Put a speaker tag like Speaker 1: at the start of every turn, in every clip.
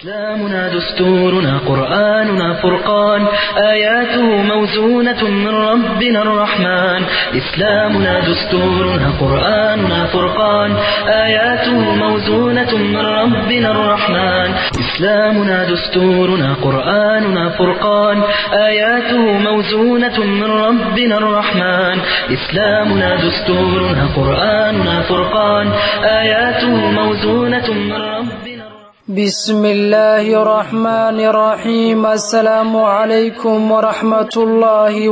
Speaker 1: إسلامنا دستورنا قرآننا فرقان آياته موزونة من ربنا الرحمن إسلامنا دستورنا قرآننا فرقان آياته موزونة من ربنا الرحمن إسلامنا دستورنا قرآننا فرقان آياته موزونة من ربنا الرحمن إسلامنا دستورنا قرآننا فرقان آياته موزونة من ربنا
Speaker 2: بسم الله الرحمن الرحيم السلام عليكم ورحمة الله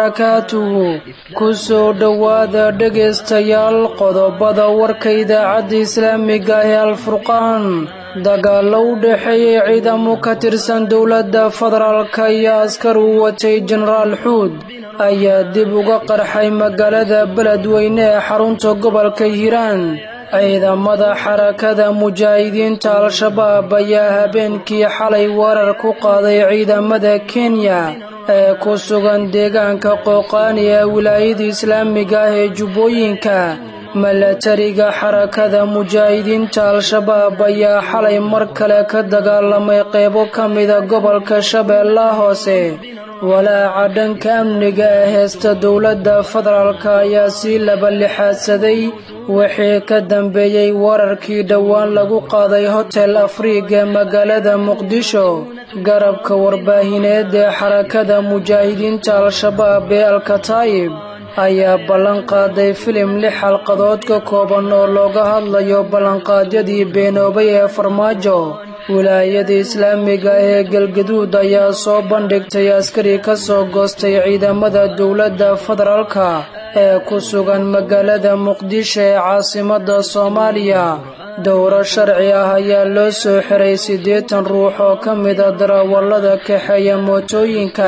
Speaker 2: وبركاته كسو دوادا دقستيال قضبضا وركيدا عد إسلاميقا الفرقان dagaalow dhexeeyay ciidamo ka tirsan dawladda federaalka iyo askar u watay jenaraal xuud ayaa dib uga qarxay magaalada beledweyne ee xarunta gobolka hiiraan ciidamada xarakada mujaahidiinta al-shabaab ayaa habeenkii xalay weerar ku qaaday ciidamada Kenya ee ku sugan deegaanka Qooqaani ee wilaayada islaamiga ah ee Jubbooyinka milatariga xarakada mujaahidiinta al-shabaab ayaa xalay mar kale ka dagaalamay qaybo kamida gobolka Shabeellaha Hoose walaaca dhanka amniga ee heesta dawladda federaalka ayaa si laba lixaadsaday wixii ka dambeeyay wararkii dhawaan lagu qaaday hotel Afriga ee magaalada Muqdisho garabka warbaahineed ee xarakada mujaahidiinta al-shabaab ee Al-Kataib ayaa ballan qaaday filim 6 xalqadood ka kooban oo looga hadlayo ballanqaadyadii beenoobay ee farmaajo wilaayada islaamiga ee Galgaduud ayaa soo bandhigtay askari ka soo goostay ciidamada dawladda federaalka ee ku sugan magaalada Muqdisho ee caasimadda Soomaaliya dowro sharci ah ayaa loo soo xiray 80 ruux oo kamid ah darawallada kaxeeya mootooyinka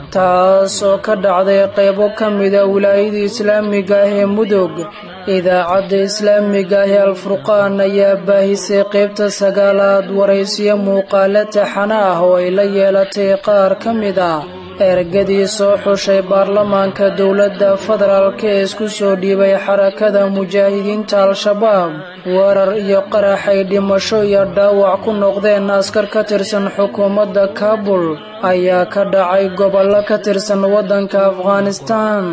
Speaker 2: taasoo ka dhacday qaybo kamid ah wilaayada islaamiga ee Mudug idaacadda islaamiga ee Al-Furqaan ayaa baahisay qaybta 9aad waraysiyo muuqaalo taxane ah oo ay la yeelatay qaar kamid ah ergadii soo xushay baarlamaanka dawladda federaalka ee isku soo dhiibay xarakada mujaahidiinta al-shabaab weerar iyo qarax ay dhimasho iyo dhaawac ku noqdeen askar ka tirsan xukuumadda Kaabul ayaa ka dhacay gobollo ka tirsan waddanka Afghanistan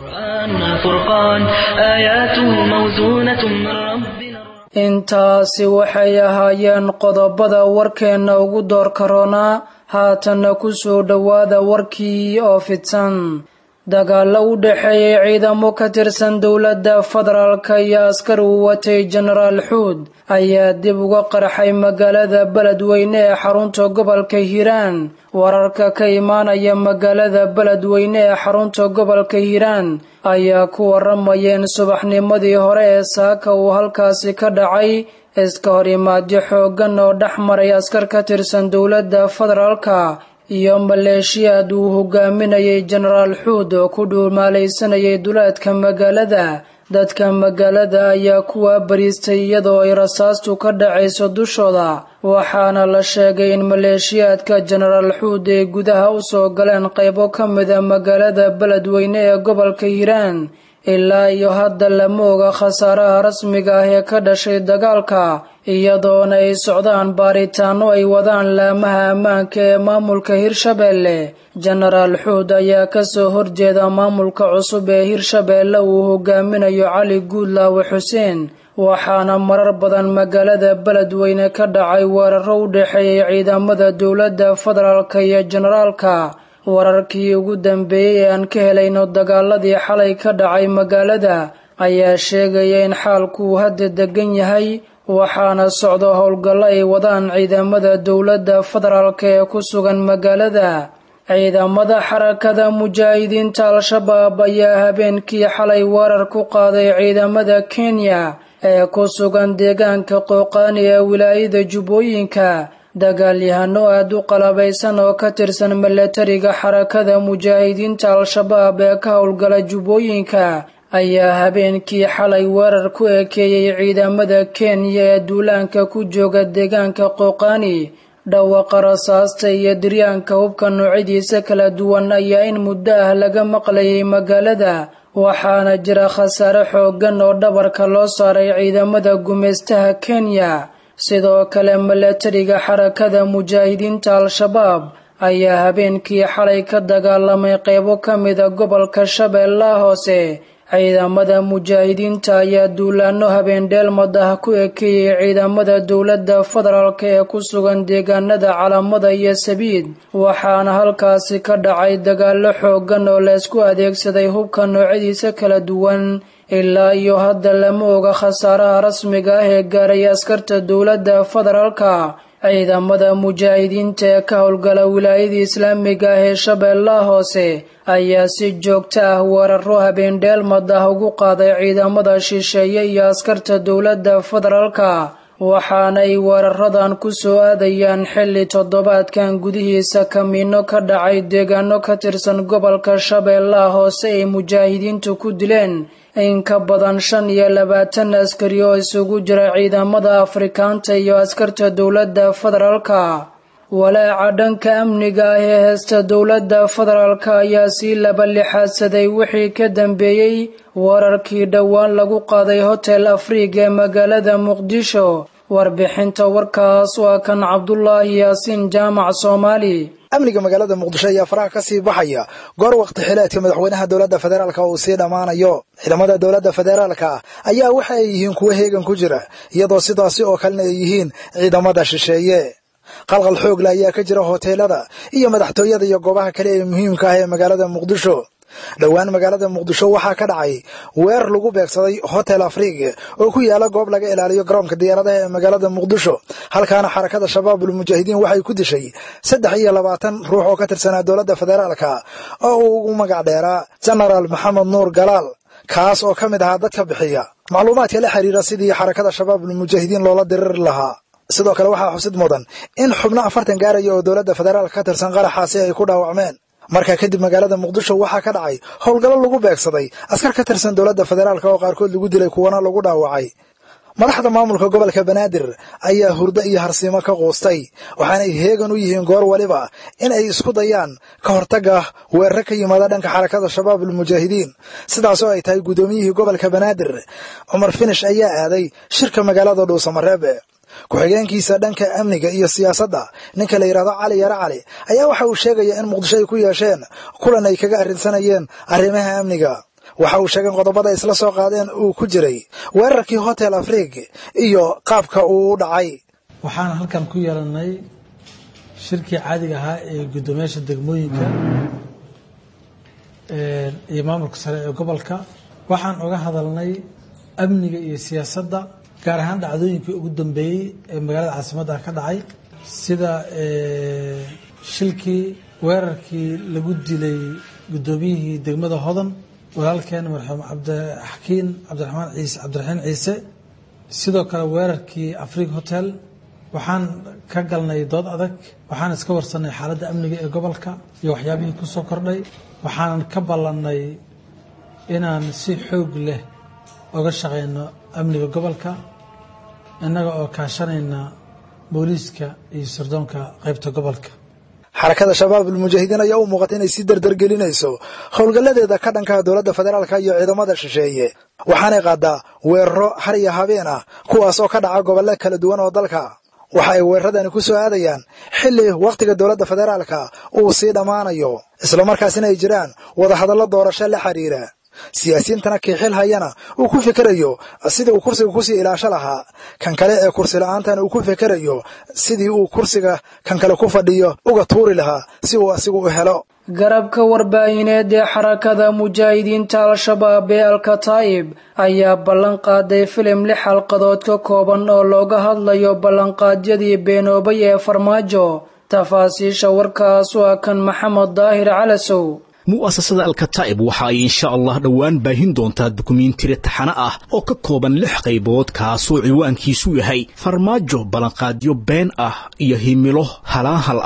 Speaker 1: فرقان آياته موزونة من ربنا
Speaker 2: intaasi waxay ahaayeen qodobada warkeena ugu door karoona haatana ku soo dhawaada warkii oo fidsan dagaalo u dhexeeyay ciidamo ka tirsan dawladda federaalka iyo askar u watay jenaraal xuud ayaa dib uga qarxay magaalada beledweyne ee xarunta gobolka Hiiraan wararka ka imaanaya magaalada beledweyne ee xarunta gobolka Hiiraan ayaa ku waramayeen subaxnimadii hore ee saaka uu halkaasi ka dhacay iska horimaadyo xooggan oo dhexmaray askar ka tirsan dawladda federaalka iyo maleeshiyad uu hogaaminayay jenaraal xuud oo ku dhuumaalaysanayay duleedka magaalada dadka magaalada ayaa kuwa bariistay iyadoo ay rasaastu ka dhacayso dushooda waxaana la sheegay in maleeshiyadka jenaraal xuud ay gudaha u soo galeen qaybo kamid ah magaalada beledweyne ee gobolka Hiiraan ilaa iyo hadda lama oga khasaaraha rasmiga ah ee ka dhashay dagaalka iyadoona ay socdaan baaritaano ay wadaan laamaha ammaanka ee maamulka Hirshabeelle jenaraal xuud ayaa ka soo horjeeda maamulka cusub ee Hirshabeelle uu hogaaminayo Cali Guudlaawe Xuseen waxaana marar badan magaalada beledweyne ka dhacay weeraro u dhexeeyay ciidamada dawladda federaalka iyo jenaraalka wararkii ugu dambeeyay ee aan ka helayno dagaaladii xalay ka dhacay magaalada ayaa sheegaya in xaalku hadda degan yahay waxaana socdo howlgallo ay wadaan ciidamada dawladda federaalka ee ku sugan magaalada ciidamada xarakada mujaahidiinta al-shabaab ayaa habeenkii xalay weerar ku qaaday ciidamada Kenya ee ku sugan deegaanka Qooqaani ee wilaayada Jubbooyinka dagaalyahano aad u qalabaysan oo ka tirsan milatariga xarakada mujaahidiinta al-shabaab ee ka howlgala Jubbooyinka ayaa habeenkii xalay weerar ku ekeeyay ciidamada Kenya ee duulaanka ku jooga deegaanka Qooqaani dhawaqa rasaasta iyo diryaanka hubka noocyadiisa kala duwan ayaa in muddo ah laga maqlayay magaalada waxaana jira khasaare xooggan oo dhabarka loo saaray ciidamada gumeystaha Kenya sidoo kale milatariga xarakada mujaahidiinta al-shabaab ayaa habeenkii xalay ka dagaalamay qaybo ka mida gobolka Shabeellaha Hoose. ciidamada mujaahidiinta ayaa duulaano habeendheelmad ah ku ekeeyay ciidamada dowladda federaalka ee ku sugan deegaanada Calamada iyo Sabiid, waxaana halkaasi ka dhacay dagaalo xooggan oo la isku adeegsaday hubka noocyadiisa kala duwan. ilaa iyo hadda lama oga khasaaraha rasmiga ah ee gaaray askarta dowladda federaalka. ciidamada mujaahidiinta ee ka howlgala wilaayada islaamiga ah ee Shabeellaha Hoose ayaa si joogto ah weeraro habeendheelmad ah ugu qaaday ciidamada shisheeye iyo askarta dowladda federaalka, waxaana ay weeraradan ku soo aadayaan xilli toddobaadkan gudihiisa kamiino ka dhacay deegaano ka tirsan gobolka Shabeellaha Hoose ay mujaahidiintu ku dileen in ka badan 25 askari oo isugu jira ciidamada Afrikaanta iyo askarta dowladda federaalka. walaaca dhanka amniga ah ee heesta dowladda federaalka ayaa si laba lixaadsaday wixii ka dambeeyay wararkii dhowaan lagu qaaday Hotel Afriga ee magaalada Muqdisho. warbixinta warkaas waa kan Cabdullaahi Yaasiin Jaamac Soomaali.
Speaker 3: amniga magaalada Muqdisho ayaa faraha ka sii baxaya goor waqti xileedka madaxweynaha dowladda federaalka uu sii dhamaanayo. ciidamada dowladda federaalka ayaa waxa ay yihiin kuwa heegan ku jira, iyadoo sidaasi oo kalena ay yihiin ciidamada shisheeye. qalqal xoog leh ayaa ka jira hoteelada iyo madaxtooyada iyo goobaha kale ee muhiimka ah ee magaalada Muqdisho. dhowaan magaalada Muqdisho waxaa ka dhacay weerar lagu beegsaday Hotel Afriga oo ku yaala goob laga ilaaliyo garoonka diyaaradaha ee magaalada Muqdisho. halkaana xarakada shabaabul mujaahidiin waxay ku dishay 23 ruux oo ka tirsanaa dowladda federaalka oo uu ugu magac dheeraa General Maxamed Nuur Galaal, kaas oo ka mid ahaa dadka bixiya macluumaadka la xiriira sidii xarakada shabaabul mujaahidiin loola dirir lahaa. sidoo kale waxaa xusid mudan in xubno 40 gaaraya oo dowladda federaalka ka tirsan qaraxaasi ay ku dhaawacmeen. markaa kadib magaalada Muqdisho waxaa ka dhacay howlgallo lagu beegsaday askar ka tirsan dowladda federaalka oo qaarkood lagu dilay kuwana lagu dhaawacay. madaxda maamulka gobolka Banaadir ayaa hurdo iyo harsiimo ka qoostay, waxaana ay heegan u yihiin goor waliba in ay isku dayaan ka hortaga weerar ka yimaada dhanka xarakada shabaabul mujaahidiin. sidaas oo ay tahay gudoomiyihii gobolka Banaadir Umar Finish ayaa aaday shirka magaalada Dhuusamareeb. ku-xigeenkiisa dhanka amniga iyo siyaasadda ninka la yiraahdo Cali Yara Cali ayaa waxa uu sheegay in Muqdisho ay ku yeesheen kulan ay kaga arrinsanayeen arrimaha amniga. waxa uu sheegay qodobada isla soo qaadeen uu ku jiray weerarkii Hotel Afriga iyo qaabka uu u dhacay.
Speaker 4: waxaan halkan ku yeelanay shirkii caadiga ahaa ee gudoomiyaasha degmooyinka iyo maamulka sare ee gobolka. waxaan uga hadalnay amniga iyo siyaasadda, gaar ahaan dhacdooyinkii ugu dambeeyay ee magaalada caasimadda ka dhacay, sida shilkii weerarkii lagu dilay gudoomiyihii degmada Hodan walaalkeen marxuum Cabdiraxmaan Ciise. sidoo kale weerarkii Afriga Hotel waxaan ka galnay dood adag, waxaan iska warsanay xaaladda amniga ee gobolka iyo waxyaabihii ku soo kordhay. waxaan ka ballanay inaan si xoog leh uga shaqeyno amniga gobolka, innaga oo kaashanayna booliiska iyo sirdoonka qaybta gobolka.
Speaker 3: xarakada shabaabul mujaahidiin ayaa u muuqata inay si dardar gelinayso howlgalladeeda ka dhanka dowladda federaalka iyo ciidamada shisheeye, waxaanay qaadaa weeraro har iyo habeen ah kuwaas oo ka dhaca gobollo kala duwan oo dalka. waxa ay weeraradani ku soo aadayaan xilli waqtiga dowladda federaalka uu sii dhammaanayo, isla markaasina ay jiraan wadahadallo doorasho la xiriira. siyaasiyiintana kiixil hayana uu ku fikirayo sidii uu kursiga ku sii ilaasho lahaa, kan kale ee kursi la'aantana uu ku fikirayo sidii uu kursiga kan kale ku fadhiyo uga tuuri lahaa si uu asigu u helo.
Speaker 2: garabka warbaahineed ee xarakada mujaahidiinta al-shabaab ee Al-Kataib ayaa ballan qaaday filim 6 xalqadood ka kooban oo looga hadlayo ballanqaadyadii beenoobay ee farmaajo. tafaasiisha warkaas waa kan Maxamed Daahir Calasow.
Speaker 5: mu'asasada Al-Kataib waxa ay insha Allah dhawaan baahin doontaa dukumeentiri taxana ah oo ka kooban 6 qaybood, kaasoo ciwaankiisu yahay farmaajo ballanqaadyo been ah iyo himilo halaahal ah.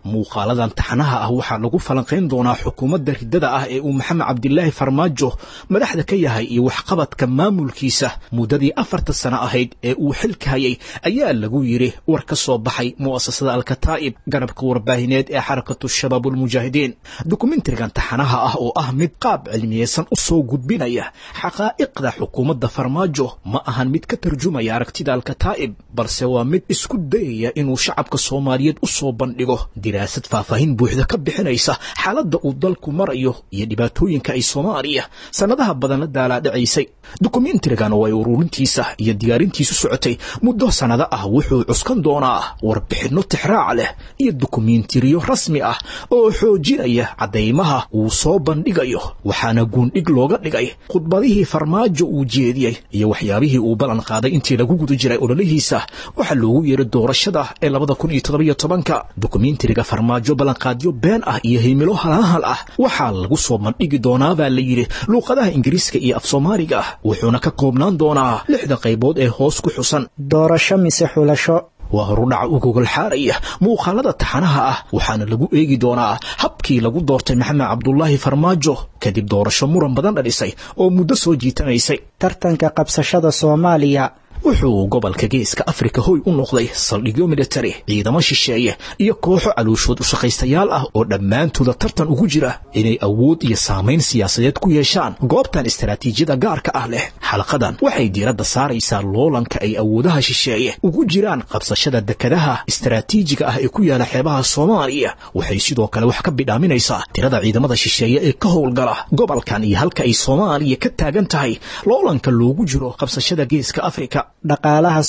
Speaker 5: muuqaaladan taxanaha ah waxaa lagu falanqayn doonaa xukuumadda riddada ah ee uu maxamed cabdilaahi farmaajo madaxda ka yahay iyo waxqabadka maamulkiisa muddadii 4 sano ahayd ee uu xilka hayay ayaa lagu yidhi war ka soo baxay mu'asasada alkataa'ib garabka warbaahineed ee xarakatu shabaab ulmujaahidiin dokumentarigan taxanaha ah oo ah mid qaab cilmiyeysan u soo gudbinaya xaqaa'iqda xukuumadda farmaajo ma ahan mid ka tarjumaya aragtida alkataa'ib balse waa mid isku dayaya inuu shacabka soomaaliyeed u soo bandhigo diraasad faahfaahin buuxda ka bixinaysa xaaladda uu dalku marayo iyo dhibaatooyinka ay soomaaliya sannadaha badan la daalaadhacaysay dokumentarigan oo ay ururintiisa iyo diyaarintiisu socotay muddo sannado ah wuxuu cuskan doonaa warbixinno tixraac leh iyo dokumentariyo rasmi ah oo xoojinaya caddaymaha uu soo bandhigayo waxaana guundhig looga dhigay khudbadihii farmaajo uu jeediyey iyo waxyaabihii uu ballan qaaday intii lagu guda jiray ololihiisa waxaa loogu yeeray doorashada ee 2017 dokumentariga farmaajo ballanqaadyo been ah iyo himilo halahal ah waxaa lagu soo bandhigi doonaa baa la yidhi luuqadaha ingiriiska iyo af soomaaliga wuxuuna ka koobnaan doonaa 6 qaybood ee hoos ku xusan
Speaker 6: doorasho mise xulasho
Speaker 5: waa horudhaca u gogol xaaraya muuqaalada taxanaha ah waxaana lagu eegi doonaa habkii lagu doortay maxamed cabdulaahi farmaajo kadib doorasho muran badan dhalisay oo muddo soo jiitanaysay
Speaker 6: tartanka qabsashada Soomaaliya
Speaker 5: wuxuu gobolka geeska Afrika hoy u noqday saldhigyo military ciidamo shisheeye iyo kooxo calooshood u shaqaystayaal ah oo dhammaantooda tartan ugu jira inay awood iyo saameyn siyaasadeed ku yeeshaan goobtan istaraatiijiyada gaarka ah leh xalqadan waxay diiradda saaraysaa loolanka ay awoodaha shisheeye ugu jiraan qabsashada dekadaha istaraatiijiga ah ee ku yaala xeebaha Soomaaliya waxay sidoo kale wax ka bidhaaminaysaa tirada ciidamada shisheeye ee ka howlgala gobolkan iyo halka ay Soomaaliya ka taagan tahay loolanka loogu jiro qabsashada geeska Afrika
Speaker 6: dhaqaalaha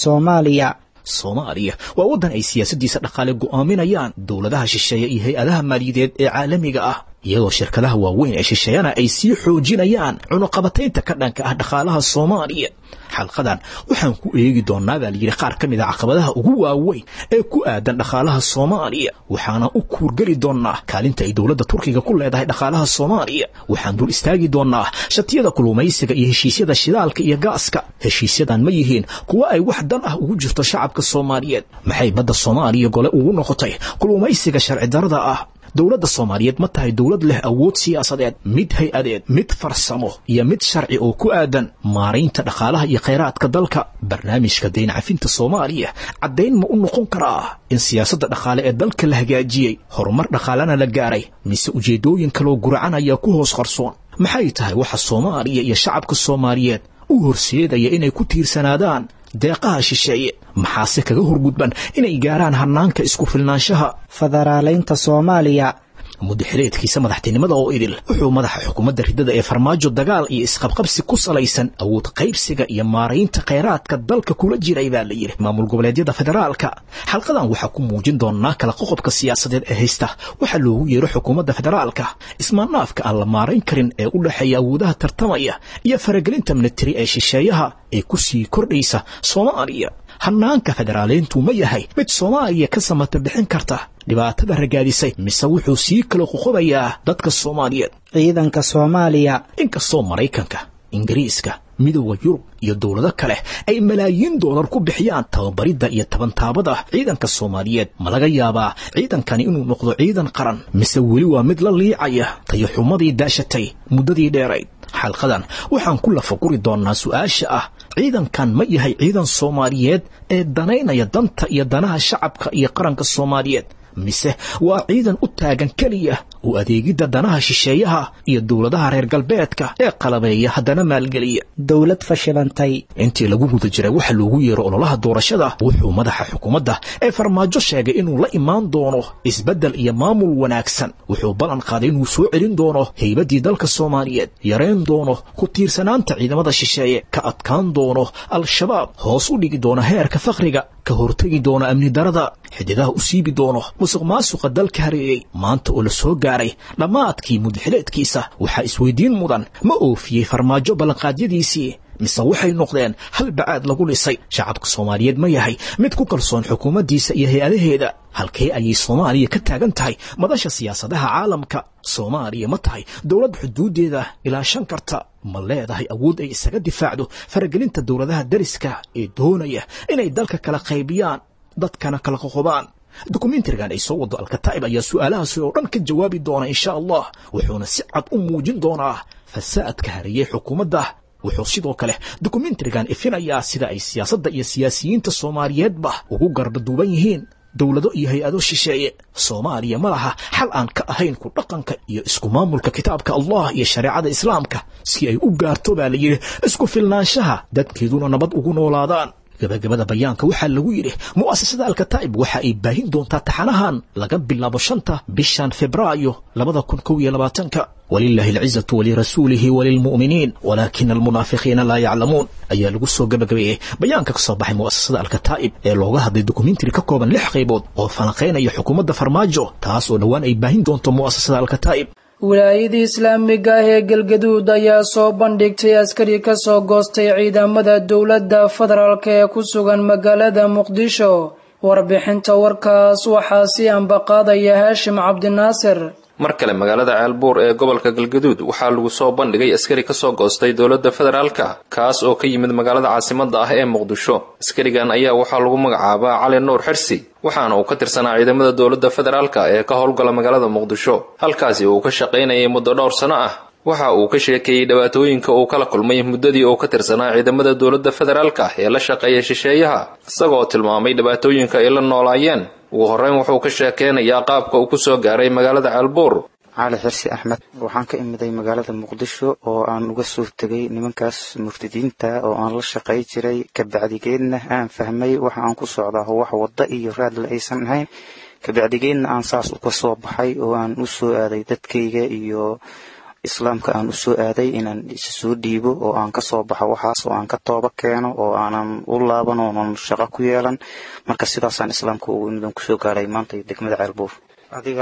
Speaker 5: Soomaaliya waa wadan ay siyaasadiisa dhaqaale go'aaminayaan dawladaha shisheeye iyo hay'adaha maaliyadeed ee caalamiga ah iyadoo shirkadaha waaweyn ee shisheeyana ay sii xoojinayaan cunaqabataynta ka dhanka ah dhaqaalaha Soomaaliya xalqadan waxaan ku eegi doonaa baa layidhi qaar ka mid ah caqabadaha ugu waaweyn ee ku aadan dhaqaalaha Soomaaliya waxaana u kuurgeli doonaa kaalinta ay dawladda Turkiga ku leedahay dhaqaalaha Soomaaliya waxaan dul istaagi doonaa shatiyada kalluumaysiga iyo heshiisyada shidaalka iyo gaaska heshiisyadan ma yihiin kuwa ay wax dan ah ugu jirto shacabka Soomaaliyeed maxay badda Soomaaliya gole ugu noqotay kalluumaysiga sharci darrada ah dawladda Soomaaliyeed ma tahay dawlad leh awood siyaasadeed mid hay'adeed mid farsamo iyo mid sharci oo ku aadan maareynta dhaqaalaha iyo kheyraadka dalka barnaamijka deyn cafinta Soomaaliya caddayn ma u noqon karaa in siyaasadda dhaqaale ee dalka la hagaajiyey horumar dhaqaalana la gaaray mise ujeedooyin kaloo guracanaya ku hoos qarsoon maxay tahay waxa Soomaaliya iyo shacabka Soomaaliyeed u horseedaya inay ku tiirsanaadaan deeqaha shisheeye maxaase kaga horgudban inay gaaraan hanaanka isku filnaanshaha
Speaker 6: federaaleynta Soomaaliya
Speaker 5: muddaxileedkiisa madaxtinimada oo idil wuxuu madaxa xukuumadda riddada ee farmaajo dagaal iyo isqabqabsi ku salaysan awood qaybsiga iyo maareynta kheyraadka dalka kula jiray baa la yidhi maamul goboleedyada federaalka xalqadan waxaa ku muujin doonaa kala qoqobka siyaasadeed ee haysta waxaa loogu yeero xukuumadda federaalka ismaanaafka aan la maarayn karin ee u dhexeeya awoodaha tartamaya iyo faragelinta militari ee shisheeyaha ee ku sii kordhaysa Soomaaliya hanaanka federaaleyntu ma yahay mid Soomaaliya ka samata bixin karta dhibaatada ragaadisay mise wuxuu sii kala qoqobayaa dadka Soomaaliyeed
Speaker 6: ciidanka Soomaaliya
Speaker 5: inkastoo Mareykanka Ingiriiska midowga Yurub iyo dawlado kale ay malaayiin dollar ku bixiyaan tababarida iyo tabantaabada ciidanka Soomaaliyeed ma laga yaabaa ciidankani inuu noqdo ciidan qaran mise weli waa mid la liicaya tayaxumadii daashatay muddadii dheerayd xalqadan waxaan ku lafaguri doonaa su'aasha ah ciidankan ma yahay ciidan Soomaaliyeed ee danaynaya danta iyo danaha shacabka iyo qaranka Soomaaliyeed mise waa ciidan u taagan kaliya u adeegida danaha shisheeyaha iyo dawladaha reer galbeedka ee qalabeeya haddana maalgeliya
Speaker 6: dawlad fashilantay
Speaker 5: intii lagu guda jiray waxa loogu yeero ololaha doorashada wuxuu madaxa xukuumadda ee farmaajo sheegay inuu la imaan doono isbeddel iyo maamul wanaagsan wuxuu ballan qaaday inuu soo celin doono haybadii dalka Soomaaliyeed yareen doono ku tiirsanaanta ciidamada shisheeye ka adkaan doono al-shabaab hoos u dhigi doono heerka faqriga ka hortagi doono amni darada xididaha u siibi doono musuqmaasuqa dalka hareeyay maanta oo la soo gaaray dhammaadkii muddaxileedkiisa waxaa isweydiin mudan ma oofiyey farmaajo ballanqaadyadiisii mise waxay noqdeen hal bacaad lagu dhisay shacabka Soomaaliyeed ma yahay mid ku kalsoon xukuumaddiisa iyo hay'adaheeda halkee ayay Soomaaliya ka taagan tahay madasha siyaasadaha caalamka Soomaaliya ma tahay dawlad xuduudeeda ilaashan karta ma leedahay awood ay isaga difaacdo faragelinta dawladaha dariska ee doonaya inay dalka kala qaybiyaan dadkana kala qoqobaan dokumentarigan ay soo wado alkataa'ib ayaa su'aalahaasi oo dhan ka jawaabi doona insha allah wuxuuna si cad u muujin doonaa fasaadka hareeyay xukuumadda wuxuu sidoo kale dokumentarigan ifinayaa sida ay siyaasadda iyo siyaasiyiinta Soomaaliyeedba ugu gardaduuban yihiin dawlado iyo hay'ado shisheeye Soomaaliya ma laha xal aan ka ahayn ku dhaqanka iyo isku maamulka kitaabka Allah iyo shariicada Islaamka si ay u gaarto baa la yiri isku filnaanshaha dadkeeduna nabad ugu noolaadaan gabagabada bayaanka waxaa lagu yiri mu'assasada alkataa'ib waxa ay baahin doontaa taxanahan laga bilaabo 5 bishan Febraayo 2022 ولله العزة ولرسوله وللمؤمنين ولكن المنافقين لا يعلمون ayaa lagu soo gabagabeeyay bayaanka ka soo baxay mu'assasada alkataa'ib ee looga hadlay dokumentari ka kooban 6 qaybood oo falanqeynaya xukuumadda Farmaajo taas oo dhawaan ay baahin doonto mu'assasada alkataa'ib
Speaker 2: wilaayada islaamiga ee galgaduud ayaa soo bandhigtay askari ka soo goostay ciidamada dawladda federaalka ee ku sugan magaalada Muqdisho warbixinta warkaas waxaa si anbaqaadaya Haashim Cabdinaasir
Speaker 7: mar kale magaalada Ceelbuur ee gobolka Galgaduud waxaa lagu soo bandhigay askari ka soo goostay dawladda federaalka kaas oo ka yimid magaalada caasimadda ah ee Muqdisho askarigan ayaa waxaa lagu magacaabaa Cali Nuur Xirsi waxaana uu ka tirsanaa ciidamada dawladda federaalka ee ka howlgala magaalada Muqdisho halkaasi uu ka shaqeynayay muddo dhowr sano ah waxa uu ka sheekeeyay dhibaatooyinka uu kala kulmay muddadii uu ka tirsanaa ciidamada dawladda federaalka ee la shaqeeya shisheeyaha isagoo tilmaamay dhibaatooyinka ay la noolaayeen ugu horreyn wuxuu ka sheekeynayaa qaabka uu ku soo gaaray magaalada Ceelbuur
Speaker 8: Cali Xirsi Axmed waxaan ka imiday magaalada Muqdisho oo aan uga soo tagay nimankaas murtadiinta oo aan la shaqeey jiray ka bacdigeedna aan fahmay waxa aan ku socdaa wax wada iyo raad la aysan ahayn ka bacdigeedna aan saas u ka soo baxay oo aan u soo aaday dadkayga iyo islaamka aan u soo aaday inaan isu soo dhiibo oo aan ka soo baxo waxaas oo aan ka tooba keeno oo aanan u laaban oo aan shaqo ku yeelan marka sidaas aan islaamka ugu inaan ku soo gaaray maanta degmada Ceelbuur adiga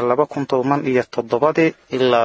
Speaker 8: 2017 ilaa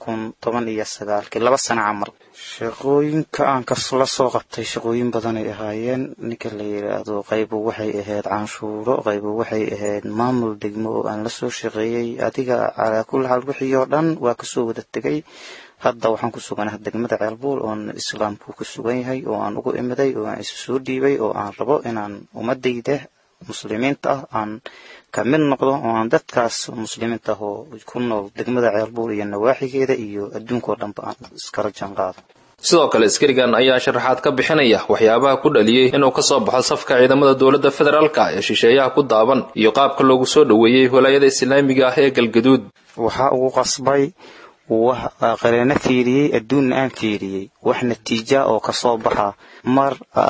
Speaker 8: 2019 2 sano camal shaqooyinka aan ka soo qabtay shaqooyin badan ay ahaayeen ninka la yiraahdo qaybo waxay ahayd canshuuro qaybo waxay ahayd maamul degmo oo aan la soo shaqeeyay adiga ala kulli hal wixii oo dhan waa ka soo wada tagay hadda waxaan ku suganahay degmada Ceelbuur oo islaamku ku sugan yahay oo aan ugu imiday oo aan isu soo dhiibay oo aan rabo inaan ummadayda muslimiinta aan ka mid noqdo oo aan dadkaas muslimiinta oo ku nool degmada Ceelbuur iyo nawaaxigeeda iyo adduunka oo dhanba aan iskala janqaado
Speaker 7: sidoo kale askarigan ayaa sharaxaad ka bixinaya waxyaabaha ku dhaliyay inuu ka soo baxo safka ciidamada dawladda federaalka ee shisheeyaha ku daaban iyo qaabka loogu soo dhaweeyay wilaayada islaamiga ah ee Galgaduud
Speaker 8: waxa uu qasbay wax aqalena fiiriyay adduun aan fiiriyay wax natiijo oo ka soo baxa mar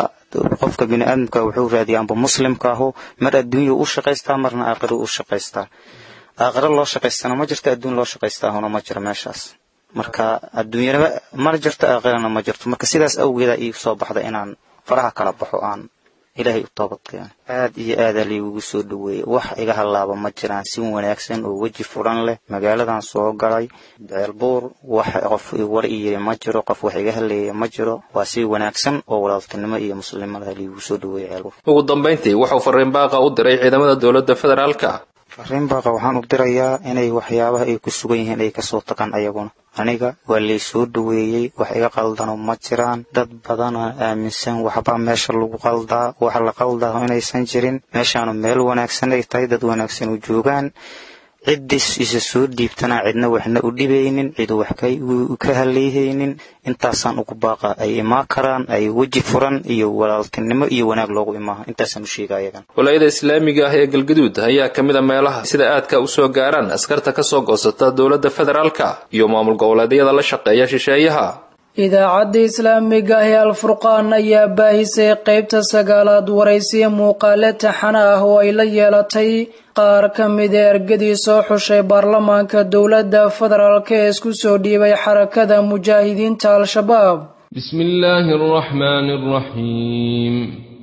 Speaker 8: qofka bini'aadamka wuxuu raadiyaa amba muslimka ah mar adduunyo u shaqeystaa marna aakhiro u shaqeystaa aakhiro loo shaqeystana ma jirto adduun loo shaqeystaa hona ma jiro meeshaas marka adduunyada ma jirto aakhirana ma jirto marka sidaas awgeeda ii soo baxda inaan faraha kala baxo aan ilaahay u toobad keeno aad iyo aad aliigu soo dhaweeyay wax iga halaaba ma jiraan si wanaagsan oo waji furan leh magaaladan soo galay Ceelbuur wax qof war iyo ma jiro qof wax iga haleeyay ma jiro waa si wanaagsan oo walaaltinimo iyo muslimnimada aliigu soo dhaweeyay Ceelbuur
Speaker 7: ugu dambeyntii wuxuu fariin baaqa u diray ciidamada dawladda federaalka
Speaker 8: fariin baaqa waxaan u dirayaa inay waxyaabaha ay ku sugan yihiin ay ka soo tagaan ayaguna aniga waa la soo dhaweeyay wax iga qaldano ma jiraan dad badan aaminsan waxba meesha lagu qaldaa wax la qaldaa inaysan jirin meeshaanu meel wanaagsan ay tahay dad wanaagsan u joogaan ciddis isa soo dhiibtana cidna waxna u dhibaynin cid wax ka haleeyaynin intaasaan ugu baaqa ay ima karaan ay waji furan iyo walaaltinimo iyo wanaag loogu imaa intaasaan u sheegayaa
Speaker 7: wilaayada islaamiga ah ee Galgaduud ayaa kamid ah meelaha sida aadka u soo gaaraan askarta ka soo goosata dawladda federaalka iyo maamul goboleedyada la shaqeeya shisheeyaha
Speaker 2: idaacadda islaamiga ah ee Al-Furqaan ayaa baahisay qaybta 9aad waraysiyo muuqaale taxana ah oo ay la yeelatay qaar ka mid ah ergadii soo xushay baarlamaanka dawladda federaalka ee isku soo dhiibay xarakada mujaahidiinta al-shabaab
Speaker 9: bismillaahir rahmaanir rahiim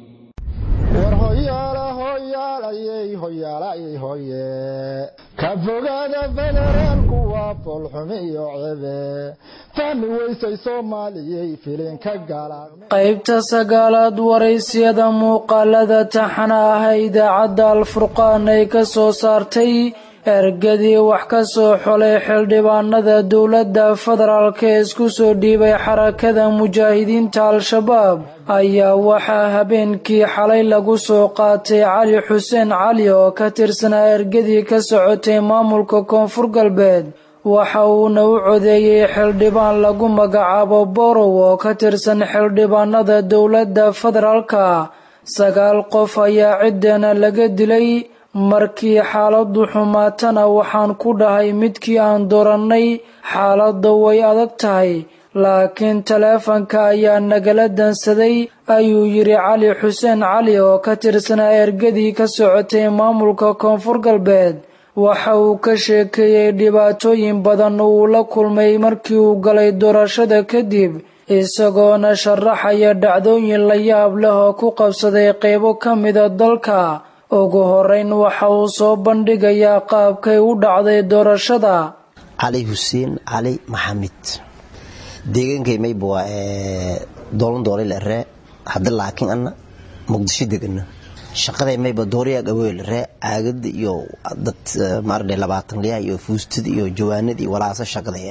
Speaker 10: ka fogaada federaalku waa foolxumi iyo cebe fahmi weysay soomaaliyey filinka gala
Speaker 2: qaybta 9aad waraysiyada muuqaalada taxana ah idaacadda Al-Furqaan ay ka soo saartay ergadii wax ka soo xolay xildhibaanada dowladda federaalka ee isku soo dhiibay xarakada mujaahidiinta al-shabaab ayaa waxaa habeenkii xalay lagu soo qaatay cali xuseen cali oo ka tirsanaa ergadii ka socotay maamulka koonfur galbeed waxa uuna u codeeyey xildhibaan lagu magacaabo borow oo ka tirsan xildhibaanada dowladda federaalka 9 qof ayaa ciidana laga dilay markii xaaladdu xumaatana waxaan ku dhahay midkii aan doorannay xaaladda way adag tahay laakiin taleefanka ayaa nagala dansaday ayuu yiri cali xuseen cali oo ka tirsanaa ergadii ka socotay maamulka koonfur galbeed waxa uu ka sheekeeyay dhibaatooyin badan uu la kulmay markii uu galay doorashada kadib isagoona sharaxaya dhacdooyin la yaab leh oo ku qabsaday qaybo ka mida dalka ugu horeyn waxa uu soo bandhigayaa qaabkay u dhacday doorashada
Speaker 11: cali xuseen cali maxamed deegankay mayba waa doolan ree hadda laakiin anna muqdisho degana shaqaday mayba dooriyaag aweel ree aagada iyo dad maarne 20 liya iyo fuustid iyo jawaanad iyo walaasa shaqaday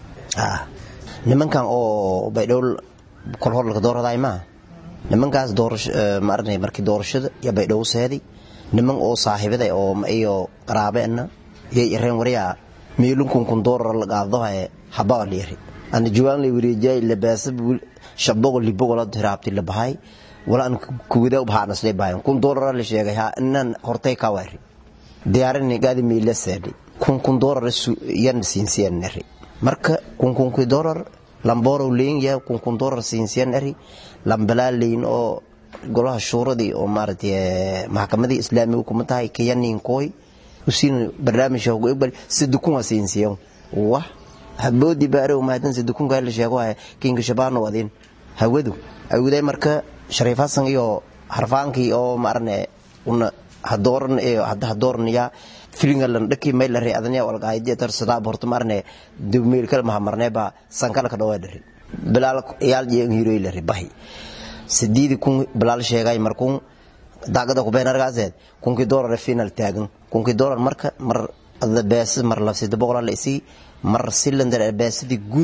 Speaker 11: nimankan oo baydhool kol hor laga dooraday ma nimankaas doorasho maarne markii doorashada ya baydhow seeday niman oo saaxiibada oo iyo qaraabeena yay ireen wariya meelun kun doorar la qaado habaa leeyahay أنا جوان لي وريجاي لباسب شبوق اللي بقول هذا رابط اللي بهاي ولا أن كودا وبهانس لي بهاي كون دولار اللي شيء ها إنن هرتي كواري ديارني قاعد ميل سادي كون دولار ينسين سين نري مركا كون دولار لامبورو لين يا كون دولار سين نري لامبلا لين أو قولها الشورى دي أو مارتي محكمة دي إسلامي وكمتها كيانين كوي وسين برنامج هو يقبل صدقون سين واه habboodi baaro maadan sidukun gaal sheego kinga shabaano wadin hawadu awday marka shariifasan iyo harfaankii oo marne una hadoorn ee hadoorniya filingalan dhaki meel la reedaniya walqaaydi tarsada borto marne dubmeel kala ma marne ba sankala ka dhawaadari bilaal yaal jeeng hiroy la ribahi sidiidi kun bilaal sheegay markuu daaqada ku beenargaaseed kunki doolar final taagan kunki doolar marka mar ada bees mar la 700 la isi mar cylinder beesidi guud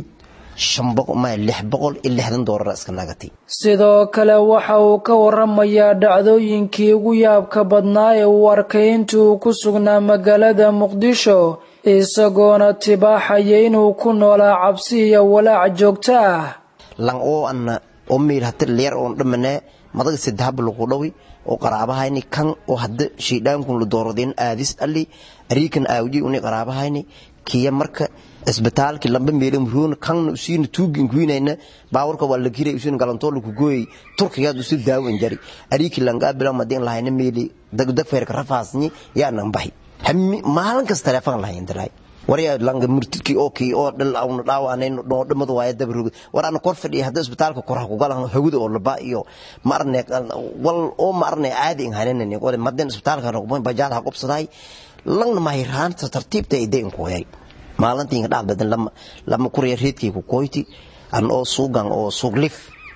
Speaker 11: 660 doolar iska nagatay
Speaker 2: sidoo kale waxa uu ka waramayaa dhacdooyinkii ugu yaabka badnaa ee uu arkay intii uu ku sugnaa magaalada Muqdisho isagoona tibaaxay inuu ku noolaa cabsi iyo walaac joogto ah
Speaker 11: lan oo an ummiir hatir leer oo dhamane madag sadahab lagu dhawi oo qaraabahayni kan oo hadda shiidaankun la dooradeen aadis ali ariikan aawji uni qaraabahayni kiya marka isbitaalki lamba meelum ruun kan usiin tuugin guinayna baawrka wala kiray usiin galantool ku gooy turkiga u si daawan jari ariiki langa bila madin lahayna meeli dagda feerka rafaasni yaana bahi hammi maalin kasta telefoon lahayn diray wariya langa murtidki oo dhal awna dhaawaanay noo dhamad waaya dabrug warana kor fadhiya hada isbitaalka kor ku galan hawada oo laba iyo marne wal oo marne aadi in haneen oo madin isbitaalka rogmo bajaal ha qobsaday langna maahiraan tartiibta ideen ku hay maalintii ka dhacday lama kuriya reedkii ku koyti an oo suugan oo suuglif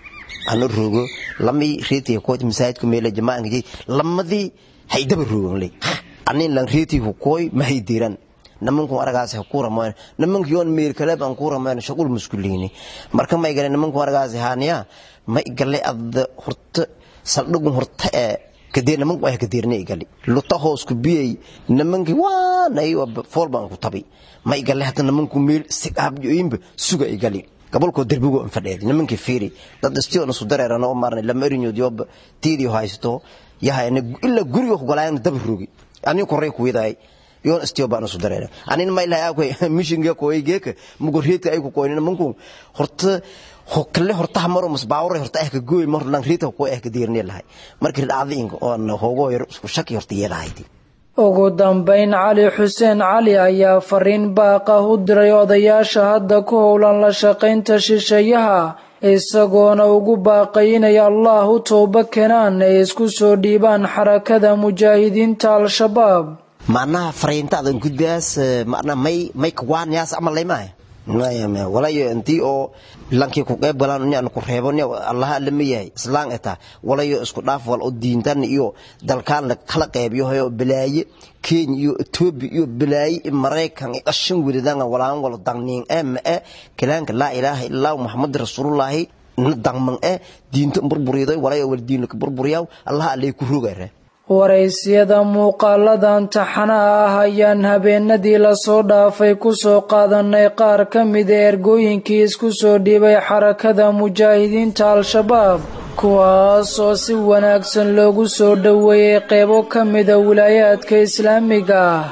Speaker 11: an rogo lami reedkii ku koyti masaajidka meel jamaacanki lamadii hay daba roogay anin lan reedkii ku koy ma hay diran namanku aragaas ku ramaan namanku yoon meel kale baan ku ramaan shaqul muskuliini marka ma igan namanku aragaas haaniya ma igale ad horta saldhigu horta kadib namanku ay kadirnay gali luta hoos ku biyay namanki waanay foolbaan ku tabi ma igale hadda namanku meel sigaab joimba suga igali qabalko darbigo fadheed namanki fiiri dad istiyoona soo dareerana oo marnay lama erinyo job tiidi haysto yahay illa guriga ku galayna dab ruugi ani ku reey ku widay yoon istiyo baan soo dareera ani ma ilaahay ku mishinga ko egeeka mugo reedka ay ku qoynina namanku horta hokle horta maro masbaawre horta ay ka gooy mar lan reedka ko ay ka diirnay lahay markii dhacday oo hoogo yar isku shaki horta yeelahayd
Speaker 2: ugu dambeyn cali xuseen cali ayaa fariin baaqa u diray odayaasha hadda ku howlan la shaqaynta shisheeyaha isagoona ugu baaqay inay Allah u tooba keenaan ee isku soo dhiibaan xarakada mujaahidiinta al-shabaab
Speaker 11: macnaha fariintadan gudbaas macna may kwaan yaas amal leeyahay ما ولا ينتي أو لانكي كوكب بلان نيا نكرهبني الله لم يهي إسلام إتا ولا يسكت ناف والدين تاني يو دالكان لخلق يبيه بلاي كين يو توب يو بلاي مريكان أشين وردان ولا دانين كلامك لا إله إلا الله محمد رسول الله ندان من دين تبربريده ولا يودين لك بربرياو الله عليه كروجره
Speaker 2: waraysyada muuqaaladan taxana ah ayaan habeenadii la soo dhaafay ku soo qaadanay qaar ka mid ah ergooyinkii isku soo dhiibay xarakada mujaahidiinta al-shabaab kuwaas oo si wanaagsan loogu soo dhaweeyay qaybo ka mid ah wilaayaadka islaamiga ah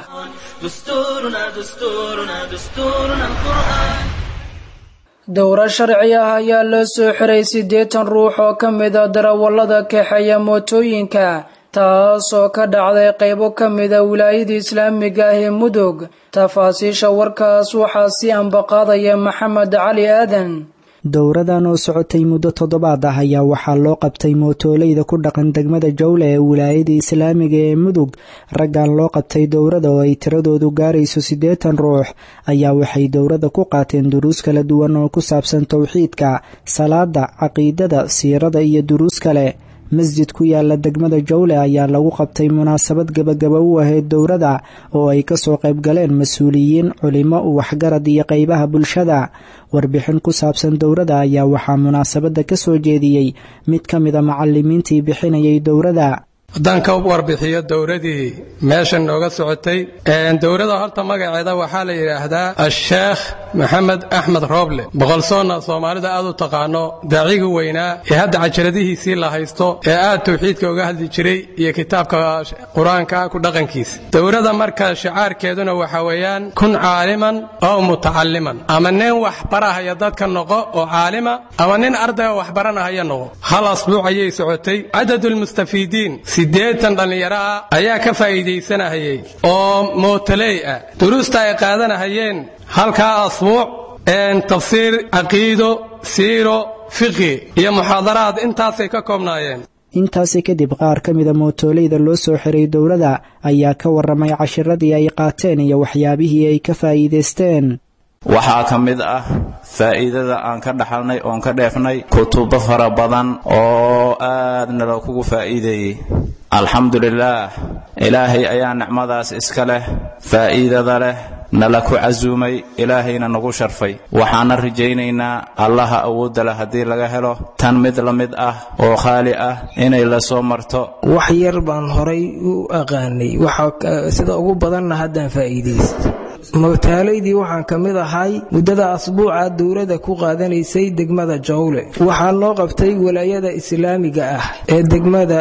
Speaker 2: dowra sharci ah ayaa loo soo xiray 80 ruux oo ka mid ah darawallada kaxeeya mootooyinka taasoo ka dhacday qaybo ka mid ah wilaayada islaamiga ah ee mudug tafaasiisha warkaas waxaa si anbaqaadaya maxamed cali aadan
Speaker 6: dowradan oo socotay muddo 7 ah ayaa waxaa loo qabtay mootoolayda ku dhaqan degmada Jowle ee wilaayada islaamiga ee mudug raggan loo qabtay dowrada oo ay tiradoodu gaarayso 80 ruux ayaa waxay dowrada ku qaateen duruus kala duwan oo ku saabsan tawxiidka salaada caqiidada siirada iyo duruus kale masjid ku yaala degmada Jowle ayaa lagu qabtay munaasabad gabagaba u ahayd dowrada oo ay ka soo qayb galeen mas'uuliyiin culimo waxgarad iyo qaybaha bulshada warbixin ku saabsan dowrada ayaa waxaa munaasabada ka soo jeediyay mid ka mid ah macallimiintii bixinayay dowrada
Speaker 12: haddaan ka warbixiyo dowradii meesha nooga socotay dowrada horta magaceeda waxaa la yidhaahdaa asheekh maxamed axmed rooble boqolsoonna soomaalida aad u taqaano daaciga weynaa ee hadda cajaladihiisii la haysto ee aad tawxiidka uga hadli jiray iyo kitaabka qur-aanka ku dhaqankiisa dowrada marka shicaarkeeduna waxaa weeyaan kun caaliman aw mutacalliman ama nin wax barahaya dadka noqo oo caalima ama nin ardayga wax baranahaya noqo hal asbuuc ayay socotay cadadulmustafiidiin 80 dhalinyaro ah ayaa ka faa'iideysanayay oo mootaley ah duruusta ay qaadanayeen halka asbuuc tafsiir aqiido siiro fiqi iyo muhaadaraad intaasay ka koobnaayeen
Speaker 6: intaas kadib qaar ka mid ah mootoleyda loo soo xiray dowladda ayaa ka waramay cashiradii ay qaateen iyo waxyaabihii ay ka faa'iideysteen
Speaker 13: waxaa ka mid ah faa'iidada aan ka dhaxalnay oo ka dheefnay kutubo fara badan oo aad nala kugu faa'iideeyay alxamdulillaah ilaahay ayaa nicmadaas iska leh faa'iidada leh nala ku casuumay ilaahayna nagu sharfay waxaana rajaynaynaa allaha awoodda leh haddii laga helo tan mid la mid ah oo khaali ah inay la soo marto
Speaker 14: wax yar baan horay u aqaanay waxa sida ugu badanna haddaan faa'iideysto mootaleydii waxaan ka mid ahay muddada asbuuca dowladda ku qaadanaysay degmada Jowle waxaa loo qabtay wilaayada islaamiga ah ee degmada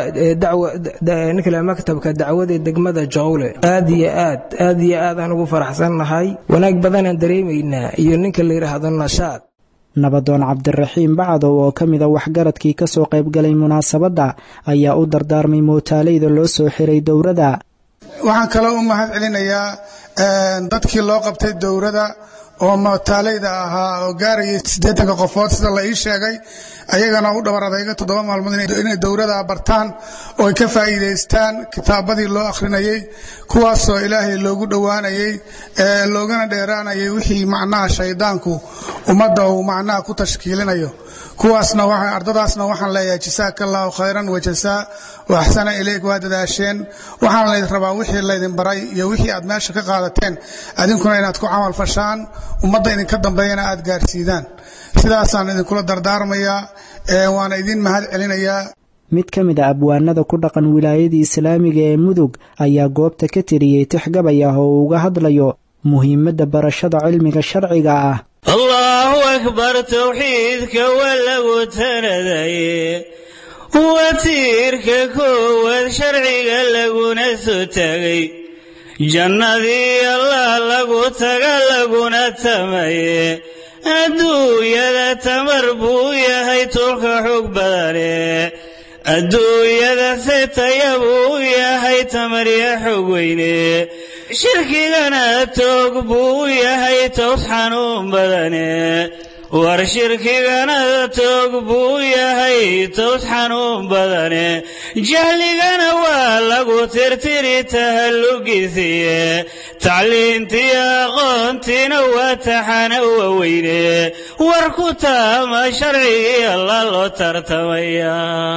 Speaker 14: dacwada maktabka dacwada degmada Jowle aad iyo aad aan ugu faraxsanahay wanaag badan aan dareemaynaa iyo ninka la yiraahdo nashaad
Speaker 6: nabadoon cabdiraxiim bacdow oo ka mid ah waxgaradkii ka soo qayb galay munaasabada ayaa u dardaarmay mootaleyda loo soo xiray dowladda
Speaker 15: waxaan kale u mahad celinayaa dadkii loo qabtay dowladda oo mootaleyda ahaa oo gaarayay 80 qofood sida la ii sheegay ayagana u dhabar adayga 7 maalmood inay dowladda bartaan oo ay ka faa'iideystaan kitaabadii loo akhrinayay kuwaas oo ilaahay loogu dhawaanayay loogana dheeraanayay wixii macnaha shaydaanku ummadda uu macnaha ku tashkiilinayo kuwaasna waxaan ardadaasna waxaan leeyahay jazaakallahu khayran wa jazaa wa ahsana ilayk wa dadaasheen waxaan leeyahay rabaa wixii la idin baray iyo wixii aad meesha ka qaadateen adinkuna inaad ku camal fashaan ummadda idin ka dambeeyana aad gaarsiidaan sidaasaan idin kula dardaarmayaa waana idin mahad celinayaa
Speaker 6: mid ka mid ah abwaanada ku dhaqan wilaayada islaamiga ee mudug ayaa goobta ka tiriyay tixgabay ah oo uga hadlayo muhiimadda barashada cilmiga sharciga ah
Speaker 16: الله أكبر توحيدك ولا وتردي وتيرك كوة شرعك لقنا ستغي جنة الله لقوتك لقنا تمي أدو يدا تمربو يهي تلك حقبالي أدو يدا ستيبو يهي تمري حقويني shirkigana toog buu yahay toos xanuun badane war shirkigana toog buu yahay toos xanuun badane jahligana waa lagu tirtiri tahallugiisiye tacliintiyo aqoontiina waa taxana waweyne war ku taama sharcigii alla loo tartamaya.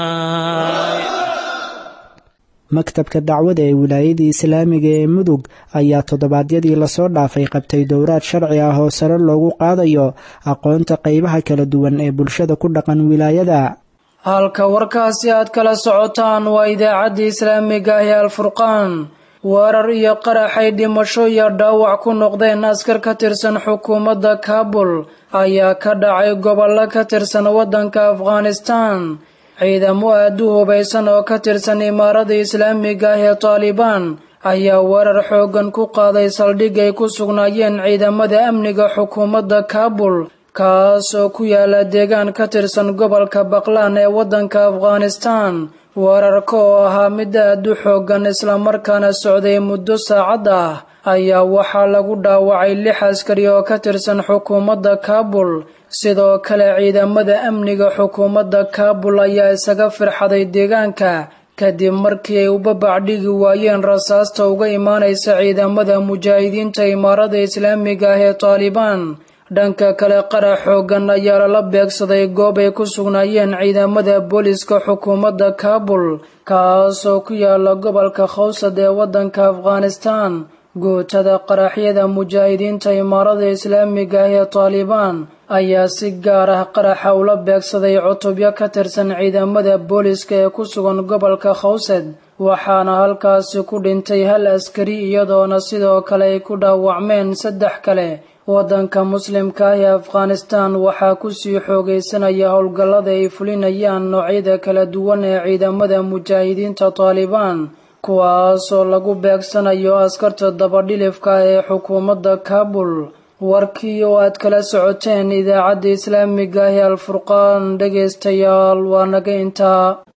Speaker 6: maktabka dacwada ee wilaayadii islaamiga ee mudug ayaa toddobaadyadii lasoo dhaafay qabtay dowraad sharci ah oo sare loogu qaadayo aqoonta qaybaha kala duwan ee bulshada ku dhaqan wilaayada.
Speaker 2: halka warkaasi aad kala socotaan waa idaacaddii islaamiga ah ee alfurqaan. weerar iyo qaraxay dhimasho iyo dhaawac ku noqdeen askar ka tirsan xukuumadda kaabul ayaa ka dhacay gobollo ka tirsan waddanka afghanistan. ciidamo aad u hubaysan oo ka tirsan imaaradda islaamiga ah ee taalibaan ayaa weerar xooggan ku qaaday saldhig ay ku sugnaayeen ciidamada amniga xukuumadda kaabul kaas oo ku yaala deegaan ka tirsan gobolka baqlaan ee waddanka afghanistan. weerarka oo ahaa mid aad u xooggan islamarkaana socday muddo saacad ah ayaa waxaa lagu dhaawacay 6 askari oo ka tirsan xukuumadda kaabul. sidoo kale ciidamada amniga xukuumadda kaabul ayaa isaga firxaday deegaanka kadib markii ay u babacdhigi waayeen rasaasta uga imaanaysa ciidamada mujaahidiinta imaaradda islaamiga ah ee taalibaan. dhanka kale qarax xooggan ayaa lala beegsaday goob ay ku sugnaayeen ciidamada booliska xukuumadda kaabul kaasoo ku yaala gobolka khawsad ee waddanka afghanistan. guutada qaraxyada mujaahidiinta imaaradda islaamiga ah ee taalibaan ayaa si gaar ah qaraxa ula beegsaday cutubyo ka tirsan ciidamada booliska ee ku sugan gobolka khawsad waxaana halkaasi ku dhintay 1 askari iyadoona sidoo kale ay ku dhaawacmeen 3 kale. waddanka muslimka ah ee afghanistan waxaa ku sii xoogaysanaya howlgallada ay fulinayaan noocyada kala duwan ee ciidamada mujaahidiinta taalibaan kuwaasoo lagu beegsanayo askarta dabadhilifka ee xukuumadda kaabul. warkii oo aad kala socoteen idaacadda islaamiga ah ee alfurqaan dhegaystayaal waa naga intaa.